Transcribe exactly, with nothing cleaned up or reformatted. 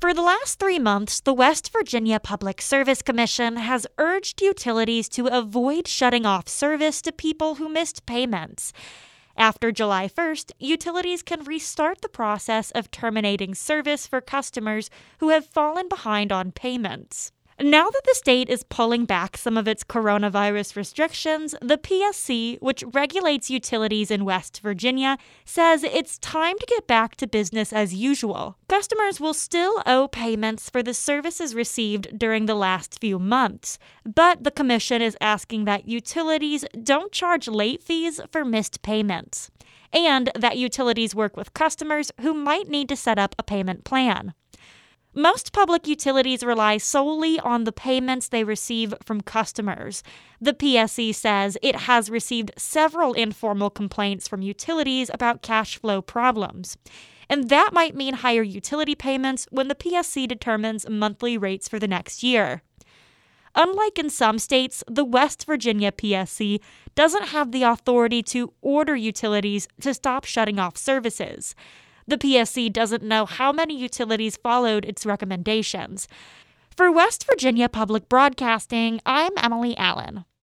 For the last three months, the West Virginia Public Service Commission has urged utilities to avoid shutting off service to people who missed payments. After July first, utilities can restart the process of terminating service for customers who have fallen behind on payments. Now that the state is pulling back some of its coronavirus restrictions, the P S C, which regulates utilities in West Virginia, says it's time to get back to business as usual. Customers will still owe payments for the services received during the last few months, but the commission is asking that utilities don't charge late fees for missed payments, and that utilities work with customers who might need to set up a payment plan. Most public utilities rely solely on the payments they receive from customers. The P S C says it has received several informal complaints from utilities about cash flow problems. And that might mean higher utility payments when the P S C determines monthly rates for the next year. Unlike in some states, the West Virginia P S C doesn't have the authority to order utilities to stop shutting off services. The P S C doesn't know how many utilities followed its recommendations. For West Virginia Public Broadcasting, I'm Emily Allen.